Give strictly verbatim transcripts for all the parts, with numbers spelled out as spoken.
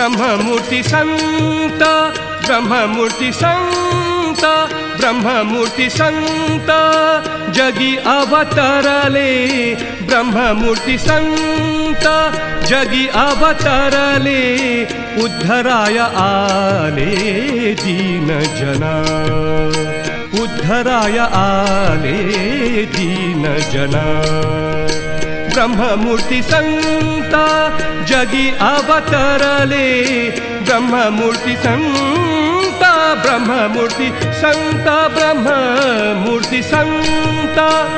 ब्रह्ममूर्ती संत ब्रह्ममूर्ती संत ब्रह्ममूर्ती संत जगी अवतरले ब्रह्ममूर्ती संत जगी अवतरले उद्धराय आले दीन जना उद्धराय आले दीन जना ब्रह्ममूर्ती संत जगी अवतरले ब्रह्ममूर्ती संत ब्रह्ममूर्ती संत ब्रह्ममूर्ती संत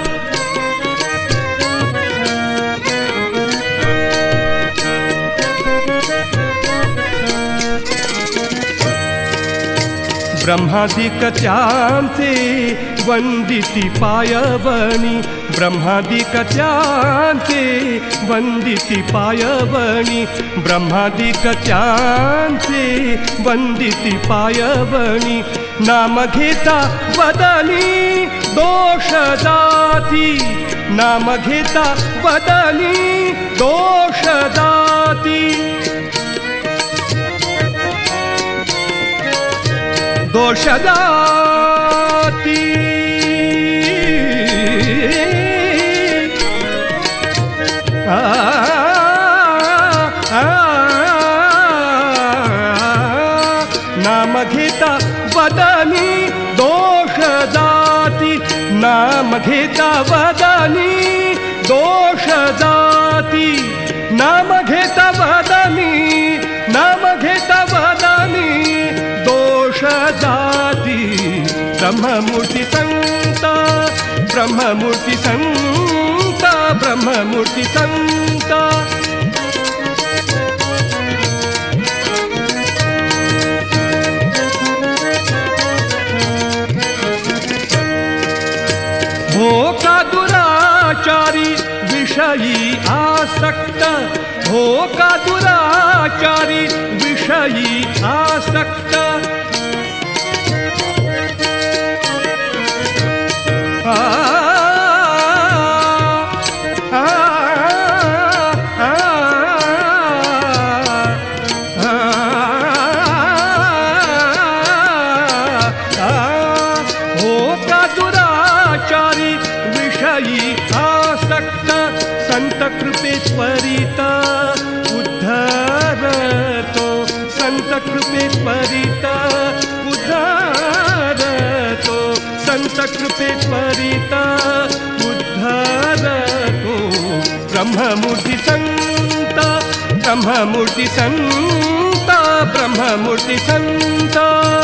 ब्रह्मादिक त्यांचे वंदिती पायवणी ब्रह्मादिक त्यांचे वंदिती पायवणी ब्रह्मादिक त्यांचे वंदिती पायवणी नाम घेता वदनी दोष जाती नाम घेता वदनी दोष जाती दोष जाती आ, आ, नाम घेता वदनी दोष जाती नाम घेता वदनी दोष जाती नाम घेता वदनी नाम घेता वदनी दोष जाती ब्रह्ममूर्ती संत ब्रह्ममूर्ती संत ब्रह्ममूर्ती संत हो का दुराचारी विषयी आसक्त हो का दुराचारी विषयी आसक्त आ, आ, आ, आ, हो का दुराचारी विषयी आसक्त संत कृपे त्वरित उद्धरतो संत कृपे त्वरित उद्धरतो संत कृपे त्वरित उद्धरतो ब्रह्ममूर्ती संत ब्रह्ममूर्ती संत ब्रह्ममूर्ती संत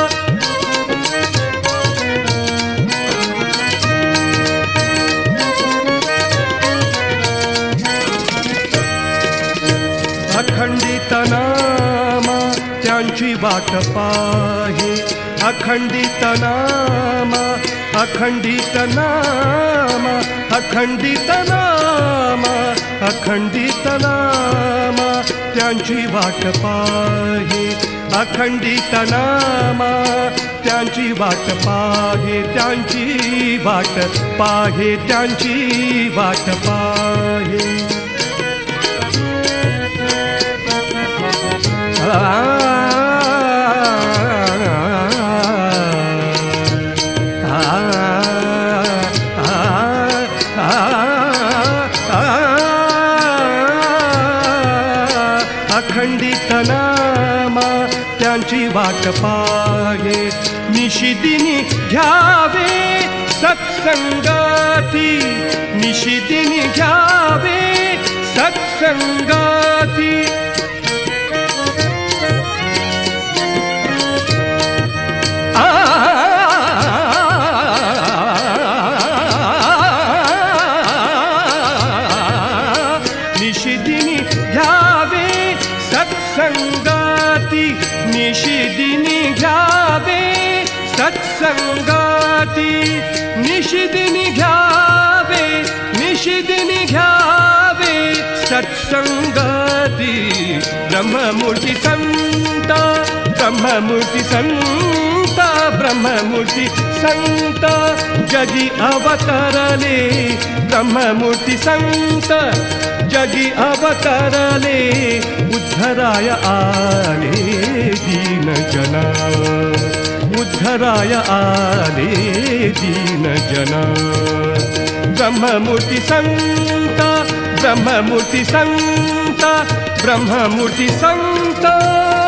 अखंडित नामा त्यांची वाट पाहे अखंडित नामा अखंडित नामा अखंडित नामा अखंडित नामा त्यांची वाट पाहे अखंडित नामा त्यांची वाट पाहे त्यांची वाट पाहे त्यांची वाट पाहे अखंडित नामा त्यांची वाट पाहे निशिदिनी घ्यावे सत्संगाती निशिदिनी घ्यावे सत्संगाती निशिदिनी घ्यावे सत्संगाती निशिदिनी घ्यावे सत्संगाती निशिदिनी घ्यावे निशिदिनी घ्यावे सत्संगाती ब्रह्ममूर्ती संत ब्रह्ममूर्ती संत ब्रह्ममूर्ती संत जगी अवतरले ब्रह्ममूर्ती संत जगी अवतरले उद्धराय आले दीन जना उद्धराय आले दीन जना ब्रह्ममूर्ति संत ब्रह्ममूर्ति संत ब्रह्ममूर्ति संत